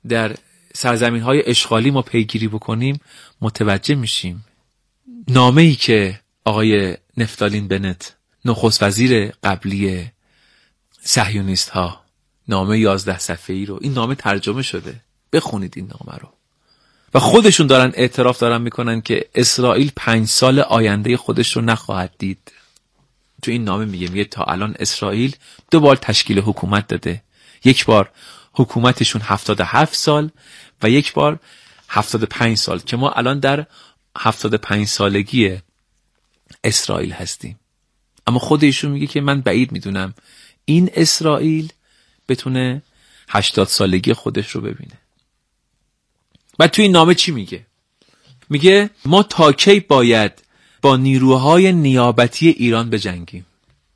در سرزمین‌های اشغالی ما پیگیری بکنیم متوجه میشیم. نامه‌ای که آقای نفتالین بنت نخست وزیر قبلی صهیونیست‌ها، نامه 11 صفحه‌ای رو، این نامه ترجمه شده، بخونید این نامه رو. و خودشون دارن اعتراف دارن میکنن که اسرائیل 5 سال آینده خودش رو نخواهد دید. تو این نامه میگه تا الان اسرائیل 2 بار تشکیل حکومت داده. یک بار حکومتشون 77 سال و یک بار 75 سال که ما الان در 75 سالگی اسرائیل هستیم. اما خود ایشون میگه که من بعید میدونم این اسرائیل بتونه 80 سالگی خودش رو ببینه. و توی این نامه چی میگه؟ میگه ما تا کی باید با نیروهای نیابتی ایران بجنگیم؟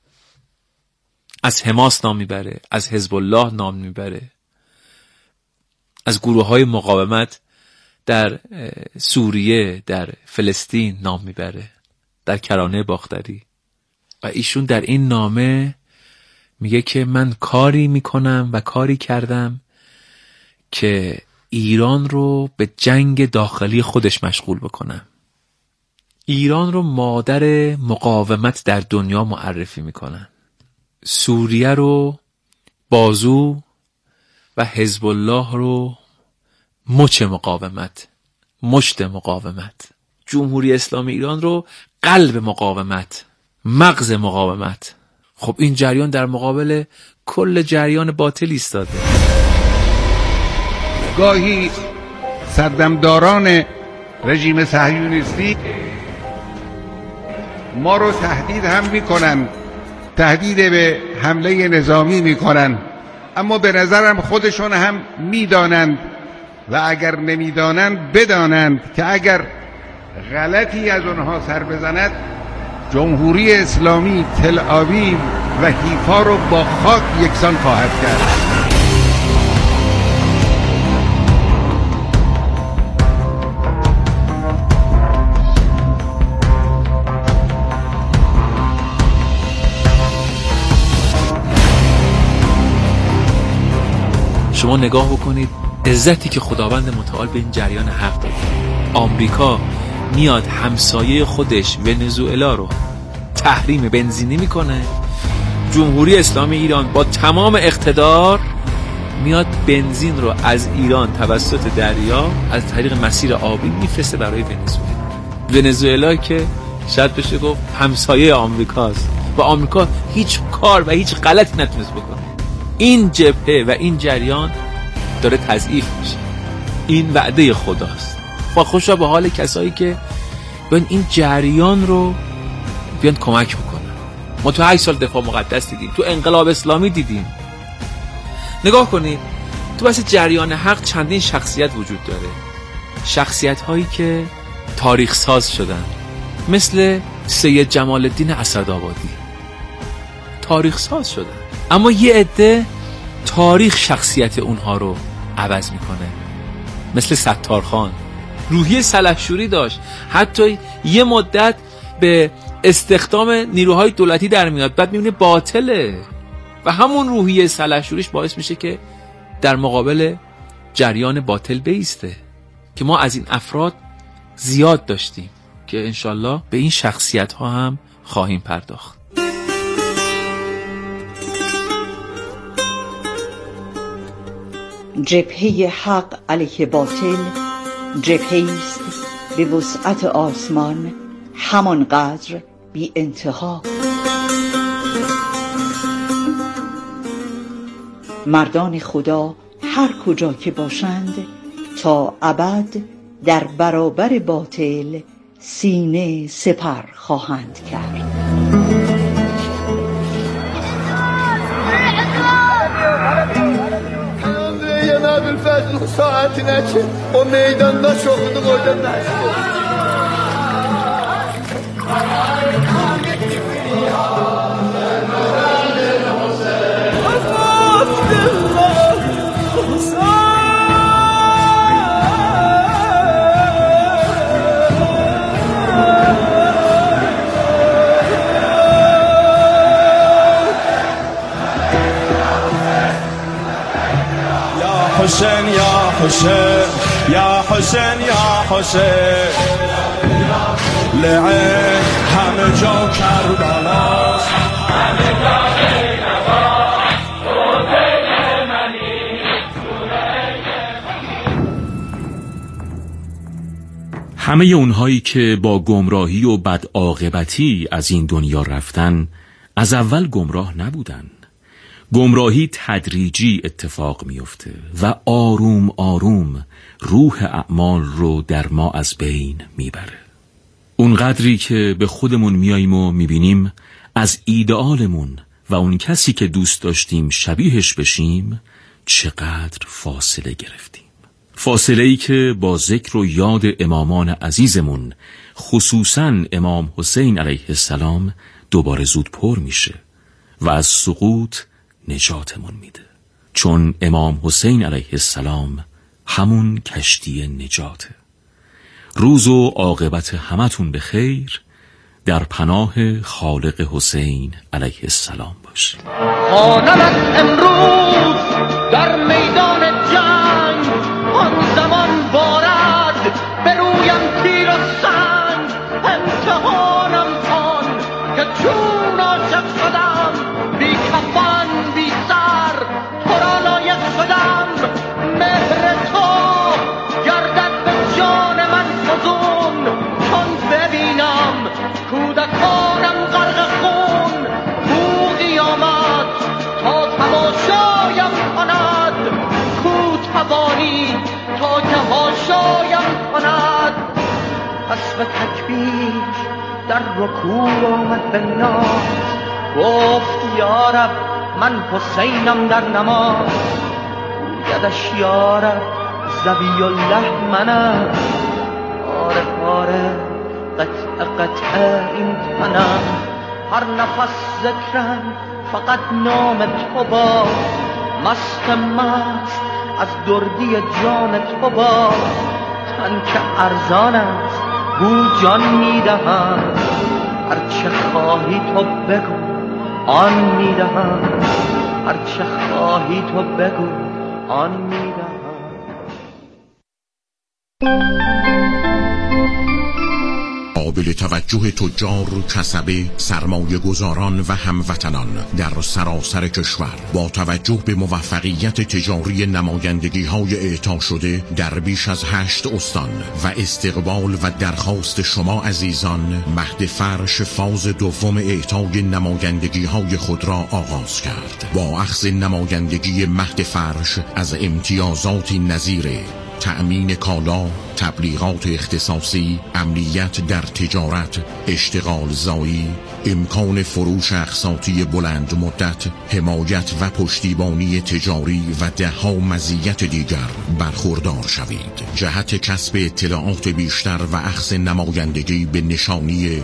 از حماس نام میبره، از حزب الله نام میبره، از گروه‌های مقاومت در سوریه، در فلسطین نام میبره، در کرانه باختری. و ایشون در این نامه میگه که من کاری میکنم و کاری کردم که ایران رو به جنگ داخلی خودش مشغول بکنم. ایران رو مادر مقاومت در دنیا معرفی میکنن. سوریه رو بازو و حزب الله رو مچ مقاومت، مشت مقاومت. جمهوری اسلامی ایران رو قلب مقاومت، مغز مقاومت. خب این جریان در مقابل کل جریان باطل ایستاده. گاهی سردمداران رژیم صهیونیستی ما رو تهدید هم میکنن، تهدید به حمله نظامی میکنن، اما به نظرم خودشون هم میدانند و اگر نمیدانند بدانند که اگر غلطی از اونها سر بزند جمهوری اسلامی تل آویو و حیفا رو با خاک یکسان خواهد کرد. شما نگاه بکنید عزتی که خداوند متعال به این جریان حق داده. آمریکا میاد همسایه خودش ونزوئلا رو تحریم بنزینی میکنه، جمهوری اسلامی ایران با تمام اقتدار میاد بنزین رو از ایران توسط دریا از طریق مسیر آبی میفرسته برای ونزوئلا که شاید بشه گفت همسایه آمریکاست و آمریکا هیچ کار و هیچ غلطی نتونست بکنه. این جبهه و این جریان داره تضعیف میشه. این وعده خداست. خوشا به حال کسایی که بیان این جریان رو بیان کمک بکنن. ما تو 8 سال دفاع مقدس دیدیم، تو انقلاب اسلامی دیدیم. نگاه کنید تو بحث جریان حق چندین شخصیت وجود داره. شخصیت هایی که تاریخ ساز شدن، مثل سید جمال الدین اسدآبادی تاریخ ساز شدن، اما یه عده تاریخ شخصیت اونها رو عوض میکنه. مثل ستارخان روحیه سلحشوری داشت، حتی یه مدت به استخدام نیروهای دولتی در میاد، بعد میبینه باطله و همون روحیه سلحشوریش باعث میشه که در مقابل جریان باطل بیسته. که ما از این افراد زیاد داشتیم که انشالله به این شخصیت ها هم خواهیم پرداخت. جبهه حق علیه باطل جبهه‌ای است به وسعت آسمان، همانقدر بی انتها. مردان خدا هر کجا که باشند تا ابد در برابر باطل سینه سپر خواهند کرد. بالفضل ساعتine ki o meydanda şokuduk orada meşgul. حسین یا حسین یا حسین یا حسین لعین همه جا کربلاست همه جا همه اونهایی که با گمراهی و بدعاقبتی از این دنیا رفتن از اول گمراه نبودن. گمراهی تدریجی اتفاق میفته و آروم آروم روح اعمال رو در ما از بین میبره. اون قدری که به خودمون میاییم و میبینیم از ایدئالمون و اون کسی که دوست داشتیم شبیهش بشیم چقدر فاصله گرفتیم. فاصله‌ای که با ذکر و یاد امامان عزیزمون خصوصاً امام حسین علیه السلام دوباره زود پر میشه و از سقوط نجاتمون میده، چون امام حسین علیه السلام همون کشتی نجاته. روز و عاقبت همتون به خیر، در پناه خالق حسین علیه السلام باشه. خانمت امروز در میدان جنگ آن زمان بارد به رویم تیر و سنگ، امتحانم کن که چون عاشق شدم بی کفن بی سر تو را لایق شدم. مهر تو گردد به جان من فزون چون ببینم کودکانم غرق خون. بوقی آمد تا تماشایم کند، کو توانی تا که هاشایم کند. پس به تکبیر در رکوع آمد به ناز، گفت یارب من حسینم در نماز. گویدش یارب ذبی الله منم، آره آره قطع قطع این تنم. هر نفس ذکرم فقط نام تو با، مست مست از دردی جان تو با. تن که ارزان است گو جان میدهم، هرچه خواهی تو بگو آن میدهم، هرچه خواهی تو بگو آن میدهم. قابل توجه تجار، کسبه، سرمایه گذاران و هموطنان در سراسر کشور با توجه به موفقیت تجاری نمایندگی های اعطا شده در بیش از 8 استان و استقبال و درخواست شما عزیزان، مهد فرش فاز دوم اعطای نمایندگی های خود را آغاز کرد. با اخذ نمایندگی مهد فرش از امتیازاتی نظیر تأمین کالا، تبلیغات اختصاصی، امنیت در تجارت، اشتغال زایی، امکان فروش اقساطی بلند مدت، حمایت و پشتیبانی تجاری و ده‌ها مزیت دیگر برخوردار شوید. جهت کسب اطلاعات بیشتر و اخذ نمایندگی به نشانی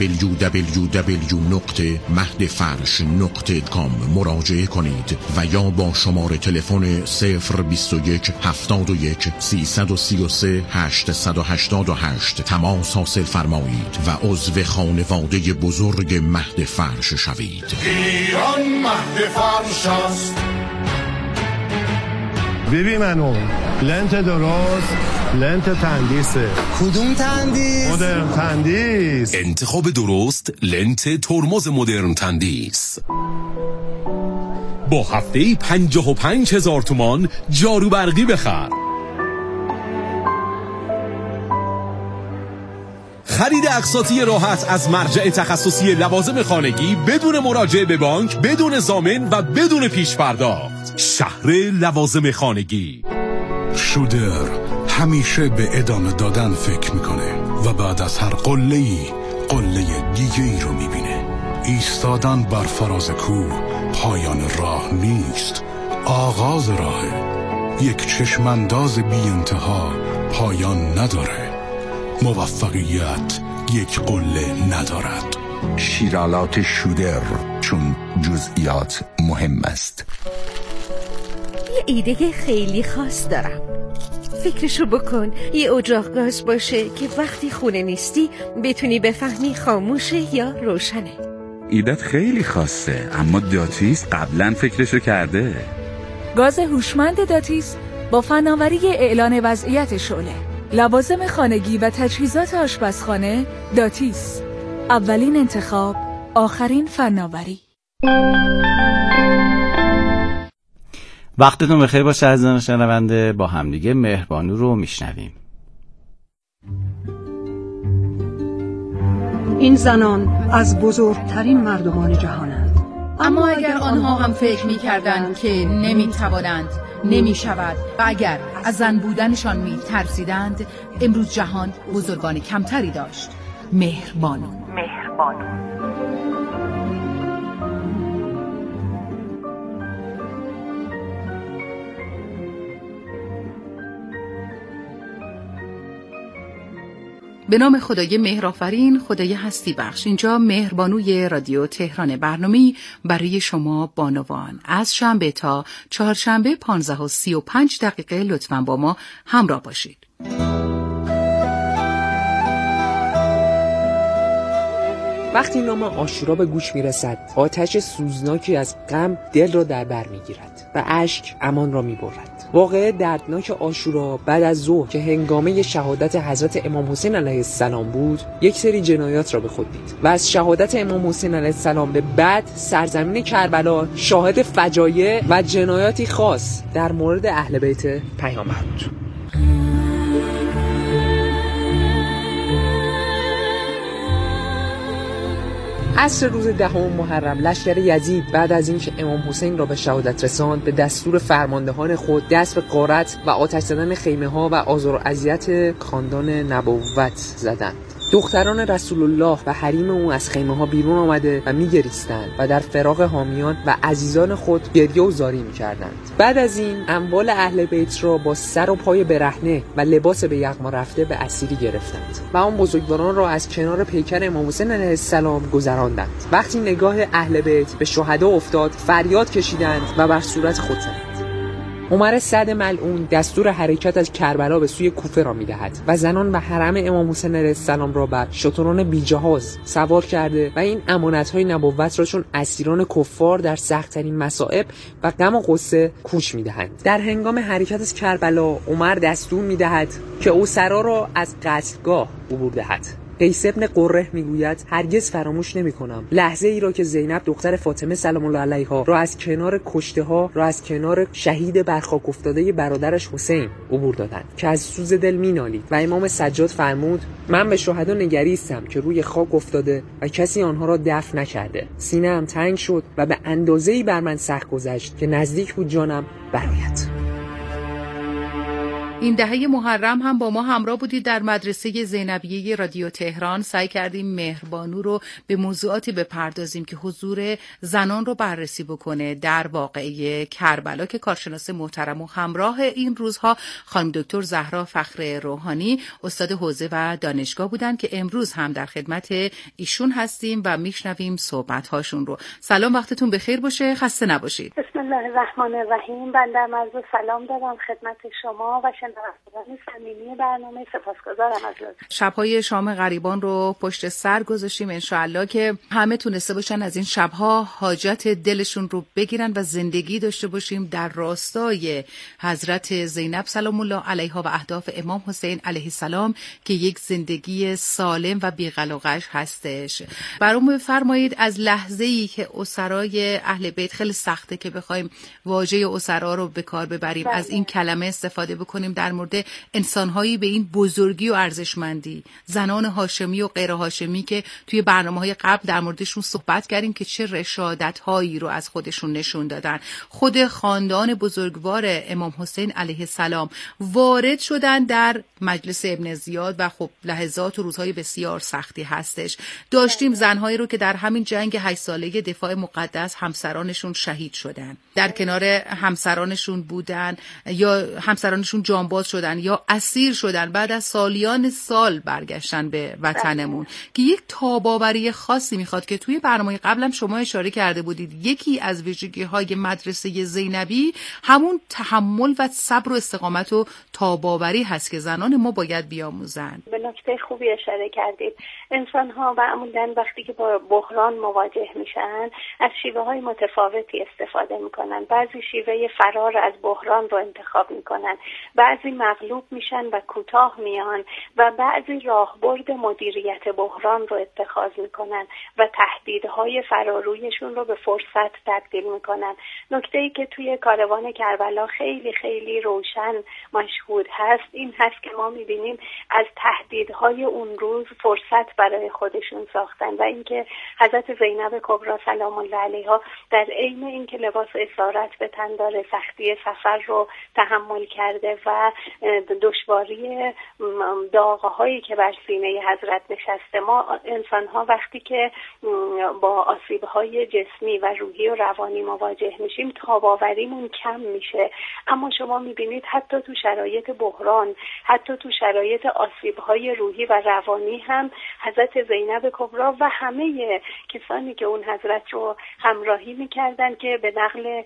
www.mahdfarsh.com مراجعه کنید و یا با شماره تلفن 021 71 333 888 تماس حاصل فرمایید و عضو خانواده بزرگ مهد فرش شوید. ایران مهد فرش است. ببین منو لنت درست، لنت تندیسه. کدوم تندیس؟ مدرن تندیس. انتخاب درست لنت ترمز مدرن تندیس. با هفته‌ای 55,000 تومان جارو برقی بخر. خرید اقساطی راحت از مرجع تخصصی لوازم خانگی بدون مراجعه به بانک، بدون ضامن و بدون پیش پرداخت. شهر لوازم خانگی. شودر همیشه به ادامه دادن فکر میکنه و بعد از هر قله‌ای قله دیگه ای رو میبینه. ایستادن بر فراز کوه پایان راه نیست، آغاز راهه. یک چشمانداز بی انتها پایان نداره. موفقیت یک قله ندارد. شیرالات شودر، چون جزئیات مهم است. یه ایده خیلی خاص دارم. فکرشو بکن یه اجاق گاز باشه که وقتی خونه نیستی بتونی بفهمی خاموشه یا روشنه. ایدت خیلی خاصه، اما داتیس قبلا فکرشو کرده. گاز هوشمند داتیس با فناوری اعلان وضعیت شعله، لوازم خانگی و تجهیزات آشپزخانه داتیس. اولین انتخاب، آخرین فناوری. وقتتون بخیر باشه عزیزان شنونده. با همدیگه مهربانو رو میشنویم. این زنان از بزرگترین مردمان جهانند. اما اگر آنها هم فکر می‌کردند که نمی‌توانند، نمی‌شود و اگر از زن بودنشان می‌ترسیدند، امروز جهان بزرگان کمتری داشت. مهربانو. به نام خدای مهرآفرین، خدای هستی بخش. اینجا مهربانوی رادیو تهران، برنامه‌ای برای شما بانوان از شنبه تا چهارشنبه 15:35 لطفاً با ما همراه باشید. وقتی نام عاشورا به گوش میرسد، آتش سوزناکی از غم دل را در بر میگیرد و اشک امان را میبرد. واقعه دردناک عاشورا بعد از ظهر که هنگامه شهادت حضرت امام حسین علیه السلام بود، یک سری جنایات را به خود دید و از شهادت امام حسین علیه السلام به بعد سرزمین کربلا شاهد فجایع و جنایاتی خاص در مورد اهل بیت پیامبر بود. عصر روز 10 محرم لشکر یزید بعد از اینکه امام حسین را به شهادت رساند، به دستور فرماندهان خود دست به غارت و آتش زدن خیمه‌ها و آزار و اذیت خاندان نبوت زدند. دختران رسول الله و حریم او از خیمه‌ها بیرون آمده و می‌گریستند و در فراق حامیان و عزیزان خود گریه و زاری می‌کردند. بعد از این اموال اهل بیت را با سر و پای برهنه و لباس به یغما رفته به اسیری گرفتند و آن بزرگواران را از کنار پیکر امام حسین علیه السلام گذراندند. وقتی نگاه اهل بیت به شهدا افتاد، فریاد کشیدند و بر صورت خود زدند. عمر سعد ملعون دستور حرکت از کربلا به سوی کوفه را می‌دهد و زنان و حرم امام حسین علیه السلام را بر شتران بیجهاز سوار کرده و این امانت‌های نبوت را چون اسیران کفار در سخت‌ترین مصائب و غم و غصه کوش می‌دهند. در هنگام حرکت از کربلا، عمر دستور می‌دهد که اسرا را از قتلگاه عبور دهد. قیس ابن قره میگوید هرگز فراموش نمی‌کنم لحظه ای را که زینب دختر فاطمه سلام الله علیها را از کنار کشته‌ها را از کنار شهید بر خاک افتاده برادرش حسین عبور دادند که از سوز دل مینالید و امام سجاد فرمود من به شهدا نگریستم که روی خاک افتاده و کسی آنها را دفن نکرده. سینه‌ام تنگ شد و به اندازه‌ای بر من سخت گذشت که نزدیک بود جانم برآید. این دهه محرم هم با ما همراه بودید. در مدرسه زینبیه رادیو تهران سعی کردیم مهربانو رو به موضوعاتی بپردازیم که حضور زنان رو بررسی بکنه در واقعه کربلا که کارشناس محترم و همراه این روزها خانم دکتر زهرا فخر روحانی استاد حوزه و دانشگاه بودن که امروز هم در خدمت ایشون هستیم و میشنویم صحبت هاشون رو. سلام، وقتتون بخیر باشه، خسته نباشید. بسم الله الرحمن الرحیم. بنده عرض سلام دارم خدمت شما و شنوندگان صمیمی برنامه. سپاسگزارم از لطف. شب‌های شام غریبان رو پشت سر گذاشتیم، انشاءالله که همه تونسته باشن از این شب‌ها حاجت دلشون رو بگیرن و زندگی داشته باشیم در راستای حضرت زینب سلام الله علیها و اهداف امام حسین علیه السلام که یک زندگی سالم و بی‌غلغش هستش. برام بفرمایید از لحظه‌ای که اسرای اهل بیت، خیلی سخته که بخوایم واژه اسرا رو به کار ببریم، از این کلمه استفاده بکنیم در مورد انسان‌هایی به این بزرگی و ارزشمندی، زنان هاشمی و غیر هاشمی که توی برنامه‌های قبل در موردشون صحبت کردیم که چه رشادت‌هایی رو از خودشون نشون دادن. خود خاندان بزرگوار امام حسین علیه السلام وارد شدن در مجلس ابن زیاد و خب لحظات و روزهای بسیار سختی هستش. داشتیم زنهایی رو که در همین جنگ 8 ساله دفاع مقدس همسرانشون شهید شدن، در کنار همسرانشون بودن یا همسرانشون جانباز سرباز شدن یا اسیر شدن، بعد از سالیان سال برگشتن به وطنمون که یک تاباوری خاصی میخواد که توی برنامه قبلم شما اشاره کرده بودید. یکی از ویژگی‌های مدرسه زینبی همون تحمل و صبر و استقامت و تاباوری هست که زنان ما باید بیاموزن. به نکته خوبی اشاره کردید. انسان‌ها معمولاً وقتی که با بحران مواجه میشن از شیوه‌های متفاوتی استفاده میکنن. بعضی شیوه فرار از بحران رو انتخاب میکنن، بعضی مغلوب میشن و کوتاه میان و بعضی راهبرد مدیریت بحران رو اتخاذ میکنن و تهدیدهای فرارویشون رو به فرصت تبدیل میکنن. نکته‌ای که توی کاروان کربلا خیلی خیلی روشن مشهود هست این هست که ما میبینیم از تهدیدهای اون روز فرصت برای خودشون ساختن و اینکه حضرت زینب کبری سلام الله علیها در عین اینکه لباس اسارت به تن داره، سختی سفر رو تحمل کرده و دشواری داغ‌هایی که بر سینه حضرت نشسته، ما انسان‌ها وقتی که با آسیب‌های جسمی و روحی و روانی مواجه میشیم تاباوریمون کم میشه. اما شما میبینید حتی تو شرایط بحران، حتی تو شرایط آسیب‌های روحی و روانی هم حضرت زینب کبری و همه کسانی که اون حضرت رو همراهی میکردن که به نقل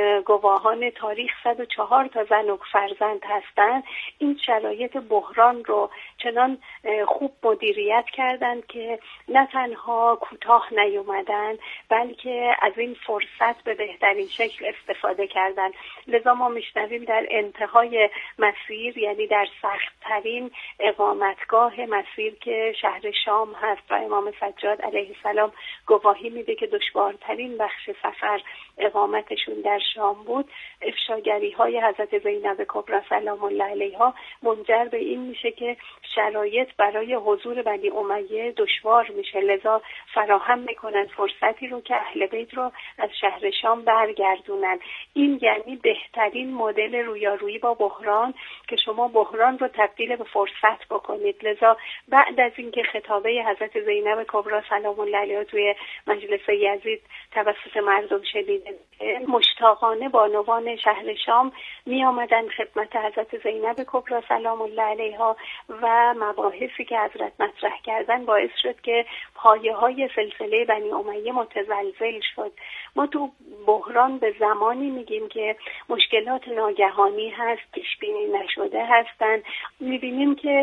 گواهان تاریخ 104 تا زن و فرزند هستن، این شرایط بحران رو چنان خوب مدیریت کردند که نه تنها کوتاه نیومدن بلکه از این فرصت به بهترین شکل استفاده کردند. لذا ما میشنویم در انتهای مسیر، یعنی در سخت‌ترین اقامتگاه مسیر که شهر شام هست و امام سجاد علیه السلام گواهی میده که دشوارترین بخش سفر اقامتشون در شام بود، افشاگری های حضرت زینب کبری سلام الله علیها منجر به این میشه که شرایط برای حضور بنی امیه دشوار میشه. لذا فراهم میکنن فرصتی رو که اهل بیت رو از شهر شام برگردونن. این یعنی بهترین مدل رویارویی با بحران که شما بحران رو تبدیل به فرصت بکنید. لذا بعد از اینکه خطابه حضرت زینب کبری سلام الله علیها توی مجلس یزید توسط مردم شنیده، مشتاقانه بانوان شهر شام می آمدن خدمت حضرت زینب کبری سلام الله علیها و مباحثی که حضرت مطرح کردن باعث شد که پایه های سلسله بنی امیه متزلزل شد. ما تو بحران به زمانی میگیم که مشکلات ناگهانی هست، پیش بینی نشده هستن. میبینیم که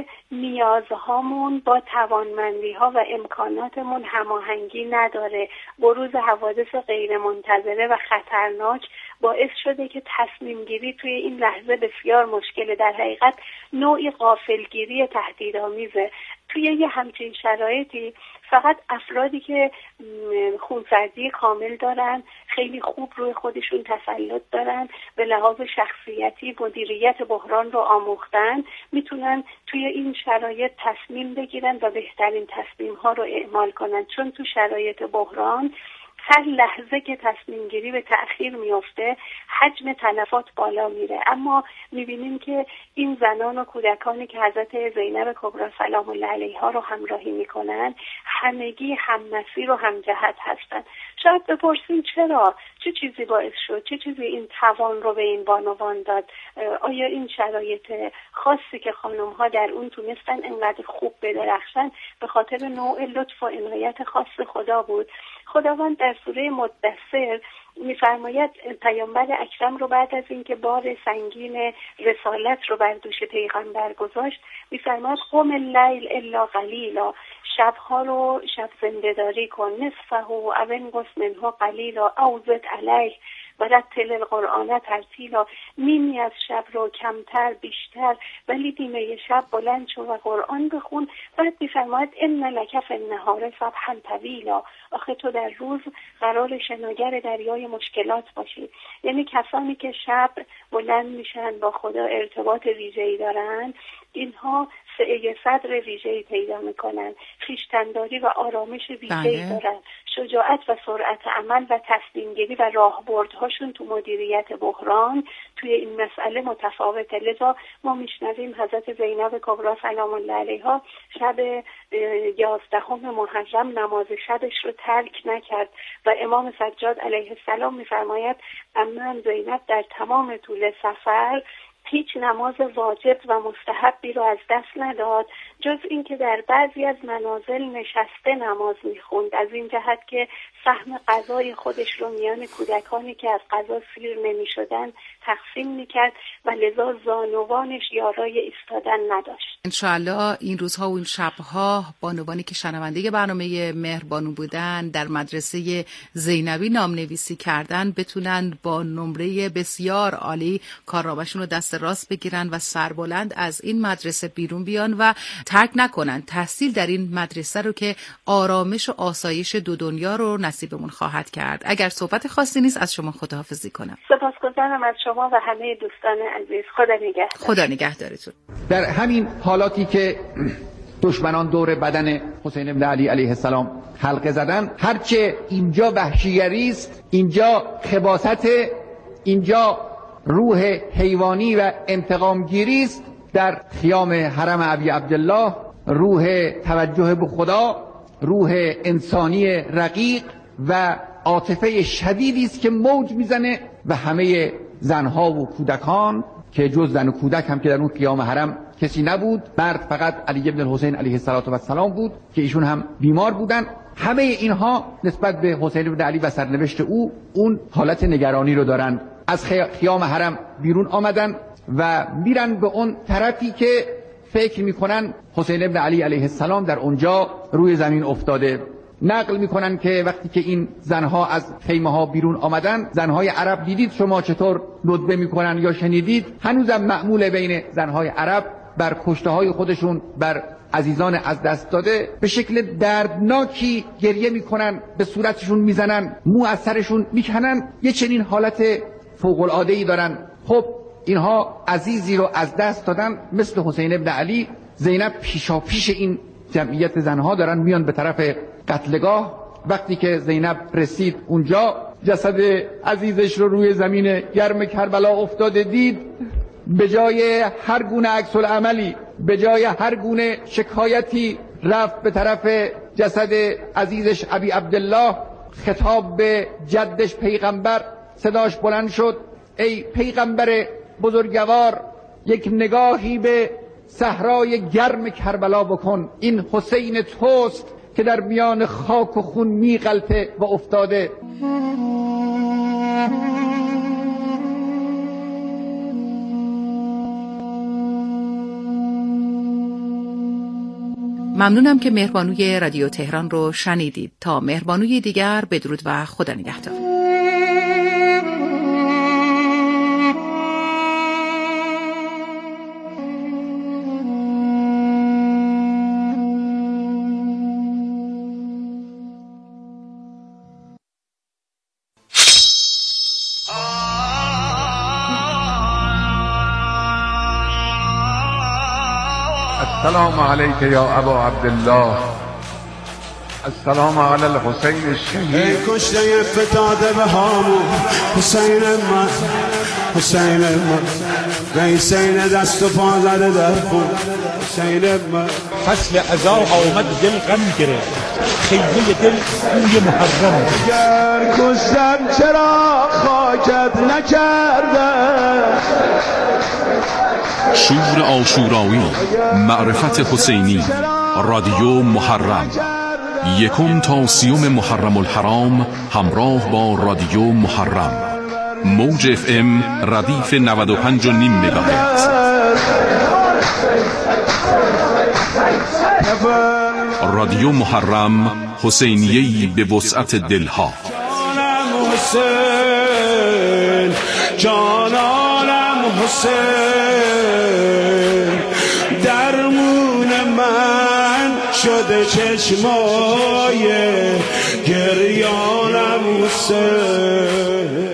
نیازهامون با توانمندی‌ها و امکاناتمون هماهنگی نداره. بروز حوادث غیر منتظره و خطرناک باعث شده که تصمیم گیری توی این لحظه بسیار مشکله. در حقیقت نوعی غافلگیری تهدیدآمیزه. توی یه همچین شرایطی فقط افرادی که خونسردی کامل دارن، خیلی خوب روی خودشون تسلط دارن، به لحاظ شخصیتی مدیریت بحران رو آموختن، میتونن توی این شرایط تصمیم بگیرن و بهترین تصمیم ها رو اعمال کنن. چون تو شرایط بحران هر لحظه که تصمیم گیری به تأخیر میفته حجم تلفات بالا میره. اما میبینیم که این زنان و کودکانی که حضرت زینب کبری سلام الله علیها رو همراهی میکنن همگی هم مسیر و هم جهت هستن. شاید بپرسیم چرا؟ چه چیزی باعث شد؟ چه چیزی این توان رو به این بانوان داد؟ آیا این شرایط خاصی که خانم ها در اون تونستن انقدر خوب بدرخشن به خاطر نوع لطف و عنایت خاص خدا بود؟ خداوند در سوره مدثر می‌فرماید پیامبر اکرم رو بعد از اینکه بار سنگین رسالت رو بر دوش پیغمبر گذاشت می‌فرماید قم اللیل الا قلیلا، شبها رو شب زنده‌داری کن، نصفه او انقص منه قلیلا او زد علیه و رتل القرآن ترتیلا، نیمی از شب رو کمتر بیشتر ولی نیمه شب بلند شو و قرآن بخون. بعد می‌فرماید ان لک فی النهار سبحا طویلا، آخه تو در روز قرار شناگر دریای مشکلات باشی. یعنی کسانی که شب بلند میشن با خدا ارتباط ویژه‌ای دارن، اینها سعی صدر ویژه‌ای پیدا میکنن، خویشتن‌داری و آرامش ویژه‌ای دارن، شجاعت و سرعت عمل و تصمیم گیری و راهبردهاشون تو مدیریت بحران توی این مسئله متفاوته. لذا ما میشنویم حضرت زینب کبری سلام الله علیها شب 11 محرم نماز شبش رو ترک نکرد و امام سجاد علیه السلام میفرماید من زینب در تمام طول سفر هیچ نماز واجب و مستحبی رو از دست نداد، جز اینکه در بعضی از منازل نشسته نماز میخوند، از این جهت که سهم غذای خودش رو میان کودکانی که از غذا سیر نمیشدن تقسیم میکرد و لذا زانوانش یارای ایستادن نداشت. انشاءالله این روزها و این شبها بانوانی که شنونده برنامه مهربانو بودن در مدرسه زینبی نامنویسی کردن بتونن با نمره بسیار عالی کارنامه‌شون رو دست راست بگیرن و سربلند از این مدرسه بیرون بیان و ترک نکنن تحصیل در این مدرسه رو که آرامش و آسایش دو دنیا رو نصیبمون خواهد کرد. اگر صحبت خاصی نیست از شما خداحافظی کنم. سپاسگزارم از شما و همه دوستان عزیز. خدا نگهدار. خدا نگهدارتون. در همین حالاتی که دشمنان دور بدن حسین بن علی علیه السلام حلقه زدن، هرچه اینجا وحشیگری است، اینجا خباثت، اینجا روح حیوانی و انتقامگیری است، در خیام حرم ابی عبدالله روح توجه به خدا، روح انسانی رقیق و عاطفه شدیدی است که موج میزنه و همه زنها و کودکان که جز زن و کودک هم که در اون خیام حرم کسی نبود، مرد فقط علی ابن الحسین علیه السلام بود که ایشون هم بیمار بودن، همه اینها نسبت به حسین بن علی و سرنوشت او اون حالت نگرانی رو دارند. از خیام حرم بیرون آمدن و میرن به اون طرفی که فکر میکنن حسین بن علی علیه السلام در اونجا روی زمین افتاده. نقل میکنن که وقتی که این زنها از خیمه ها بیرون آمدن، زنهای عرب دیدید شما چطور ندبه میکنن یا شنیدید، هنوزم معمول بین زنهای عرب بر کشته های خودشون، بر عزیزان از دست داده به شکل دردناکی گریه میکنن، به صورتشون میزنن، مو از سرشون میکنن، یه چنین حالت فوق العاده ای دارن. خب اینها عزیزی رو از دست دادن مثل حسین بن علی. زینب پیشاپیش این جمعیت زنها دارن میان به طرف قتلگاه. وقتی که زینب رسید اونجا، جسد عزیزش رو روی زمین گرم کربلا افتاده دید، به جای هر گونه عکس العملی، به جای هر گونه شکایتی، رفت به طرف جسد عزیزش ابی عبدالله، خطاب به جدش پیغمبر صداش بلند شد: ای پیغمبر بزرگوار، یک نگاهی به صحرای گرم کربلا بکن. این حسین توست که در میان خاک و خون میغلطه و افتاده. ممنونم که مهربانوی رادیو تهران رو شنیدید. تا مهربانوی دیگر، بدرود و خدا نگهدار. السلام علیک یا ابا عبدالله، السلام علی الحسین الشهید. کشته فتاده به هامون حسین من، حسین من، حسین دست و پا زده در خون حسین من. فصل عزا آمد، دل غم گرفت، خیمه دل بوی محرم. اگر کشتم چرا خاکت نکردم؟ شور عاشورایی، معرفت حسینی، رادیو محرم، 1 تا 30 محرم الحرام، همراه با رادیو محرم، موج FM ردیف 95.5 مگاهرتز. رادیو محرم، حسینیه‌ای به وسعت دلها. جانانم حسین، درمون من شده چشمای گریانم حسین.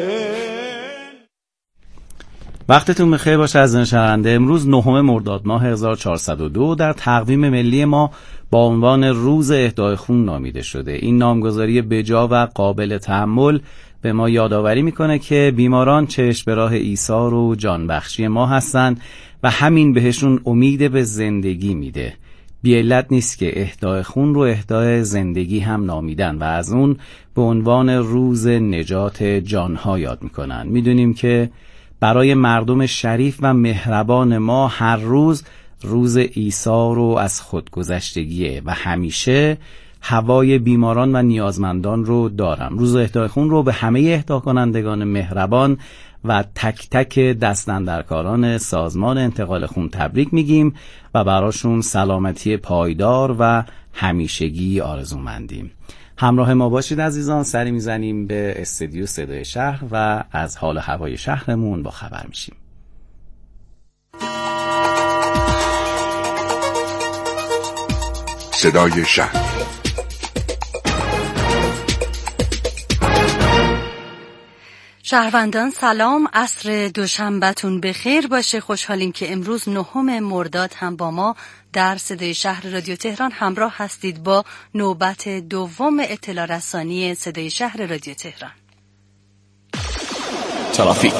وقتتون بخیر باشه از شنونده. امروز 9 مرداد ماه 1402 در تقویم ملی ما با عنوان روز اهدای خون نامیده شده. این نامگذاری بجا و قابل تأمل به ما یادآوری میکنه که بیماران چشم به راه ایثار و جانبخشی ما هستن و همین بهشون امید به زندگی میده. بی علت نیست که اهدای خون رو اهدای زندگی هم نامیدن و از اون به عنوان روز نجات جانها یاد میکنن. میدونیم که برای مردم شریف و مهربان ما هر روز ایثار و از خودگذشتگیه و همیشه هوای بیماران و نیازمندان رو دارم. روز اهدای خون رو به همه اهدا کنندگان مهربان و تک تک دستاندرکاران سازمان انتقال خون تبریک میگیم و براشون سلامتی پایدار و همیشگی آرزومندیم. همراه ما باشید عزیزان، سری میزنیم به استودیو صدای شهر و از حال هوای شهرمون با خبر میشیم. صدای شهر. شهروندان سلام، عصر دوشنبه‌تون بخیر باشه. خوشحالیم که امروز 9 مرداد هم با ما در صدای شهر رادیو تهران همراه هستید با نوبت دوم اطلاع رسانی صدای شهر رادیو تهران. ترافیک.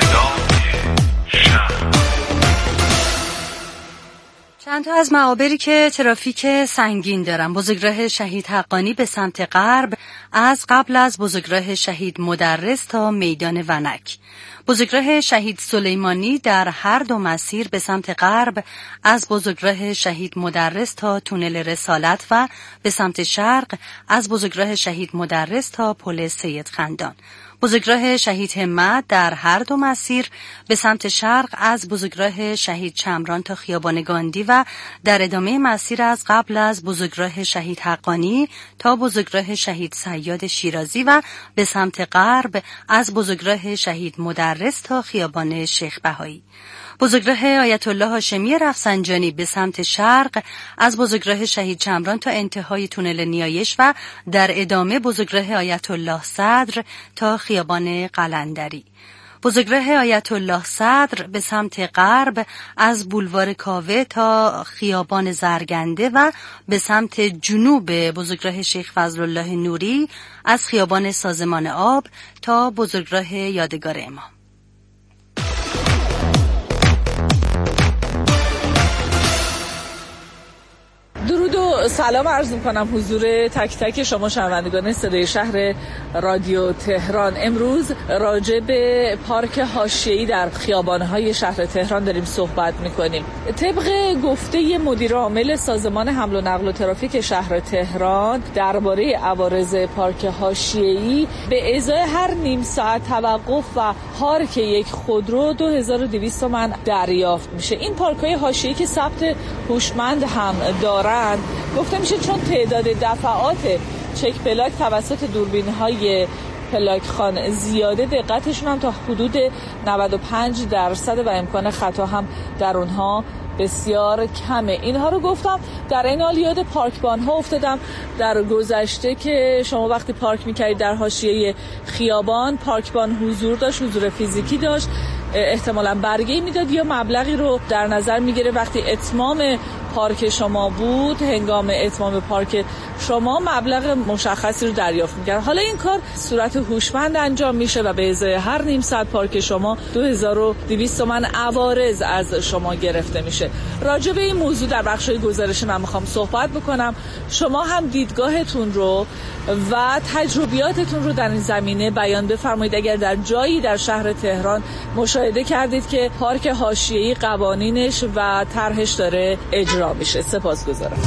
چند تا از معابری که ترافیک سنگین دارن: بزرگراه شهید حقانی به سمت غرب از قبل از بزرگراه شهید مدرس تا میدان ونک، بزرگراه شهید سلیمانی در هر دو مسیر به سمت غرب از بزرگراه شهید مدرس تا تونل رسالت و به سمت شرق از بزرگراه شهید مدرس تا پل سید خندان، بزرگراه شهید همت در هر دو مسیر به سمت شرق از بزرگراه شهید چمران تا خیابان گاندی و در ادامه مسیر از قبل از بزرگراه شهید حقانی تا بزرگراه شهید صیاد شیرازی و به سمت غرب از بزرگراه شهید مدرس تا خیابان شیخ بهایی، بزرگراه آیت الله هاشمی رفسنجانی به سمت شرق از بزرگراه شهید چمران تا انتهای تونل نیایش و در ادامه بزرگراه آیت الله صدر تا خیابان قلندری، بزرگراه آیت الله صدر به سمت غرب از بولوار کاوه تا خیابان زرگنده و به سمت جنوب بزرگراه شیخ فضلالله نوری از خیابان سازمان آب تا بزرگراه یادگار امام. درود و سلام عرض می‌کنم حضور تک تک شما شنوندگان صدای شهر رادیو تهران. امروز راجع به پارک حاشیه‌ای در خیابان‌های شهر تهران داریم صحبت می‌کنیم. طبق گفته مدیر عامل سازمان حمل و نقل و ترافیک شهر تهران درباره عوارض پارک حاشیه‌ای، به ازای هر نیم ساعت توقف و پارک یک خودرو 2200 تومان دریافت میشه. این پارک‌های حاشیه‌ای که ثبت هوشمند هم دارن، گفته میشه چون تعداد دفعات چک پلاک توسط دوربین‌های پلاکخوان زیاده، دقتشون هم تا حدود 95% و امکان خطا هم در اونها بسیار کمه. اینها رو گفتم در این حال یاد پارکبان ها افتادم در گذشته که شما وقتی پارک میکردید در حاشیه خیابان، پارکبان حضور داشت، حضور فیزیکی داشت، احتمالاً برگه‌ای میداد یا مبلغی رو در نظر میگیره. وقتی اتمام پارک شما بود، هنگام اتمام پارک شما مبلغ مشخصی رو دریافت می‌کرد. حالا این کار صورت هوشمند انجام میشه و به ازای هر نیم ساعت پارک شما 2200 تومان عوارض از شما گرفته میشه. راجع به این موضوع در بخش‌های گزارش من می‌خوام صحبت بکنم. شما هم دیدگاهتون رو و تجربیاتتون رو در این زمینه بیان بفرمایید. اگر در جایی در شهر تهران مشاهده کردید که پارک حاشیه‌ای قوانینش و طرحش داره اجرا میشه، سپاسگزارم.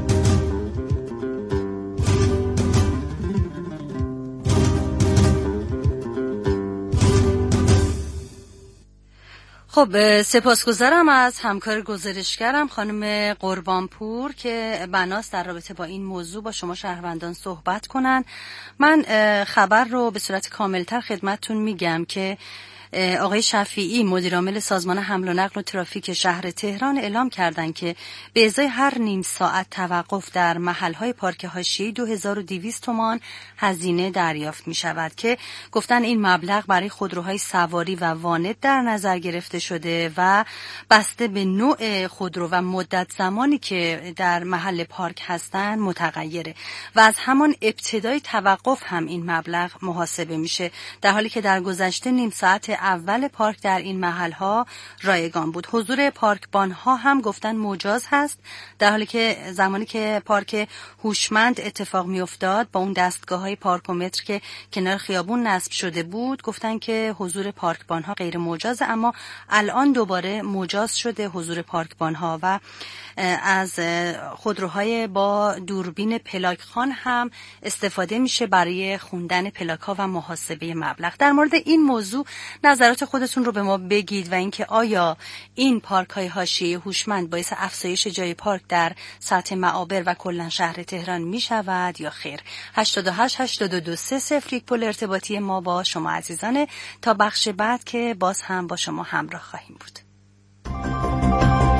خب سپاسگزارم از همکار گزارشگرم خانم قربانپور که بناست در رابطه با این موضوع با شما شهروندان صحبت کنن. من خبر رو به صورت کاملتر خدمتتون میگم که آقای شفیعی مدیر عامل سازمان حمل و نقل و ترافیک شهر تهران اعلام کردند که به ازای هر نیم ساعت توقف در محل‌های پارک حاشیه‌ای 2200 تومان هزینه دریافت می‌شود که گفتن این مبلغ برای خودروهای سواری و وانت در نظر گرفته شده و بسته به نوع خودرو و مدت زمانی که در محل پارک هستند متغیره و از همان ابتدای توقف هم این مبلغ محاسبه میشه، در حالی که در گذشته نیم ساعت اول پارک در این محلها رایگان بود. حضور پارکبانها هم گفتن مجاز هست، در حالی که زمانی که پارک هوشمند اتفاق می افتاد با اون دستگاه‌های پارکومتر که کنار خیابون نصب شده بود گفتن که حضور پارکبانها غیر مجازه، اما الان دوباره مجاز شده حضور پارکبانها و از خودروهای با دوربین پلاکخوان هم استفاده میشه برای خوندن پلاک‌ها و محاسبه مبلغ. در مورد این موضوع نظرات خودتون رو به ما بگید و اینکه آیا این پارک‌های حاشیه‌ای هوشمند باعث افزایش جای پارک در سطح معابر و کلا شهر تهران میشود یا خیر. 88 82 301 پل ارتباطی ما با شما عزیزانه تا بخش بعد که باز هم با شما همراه خواهیم بود.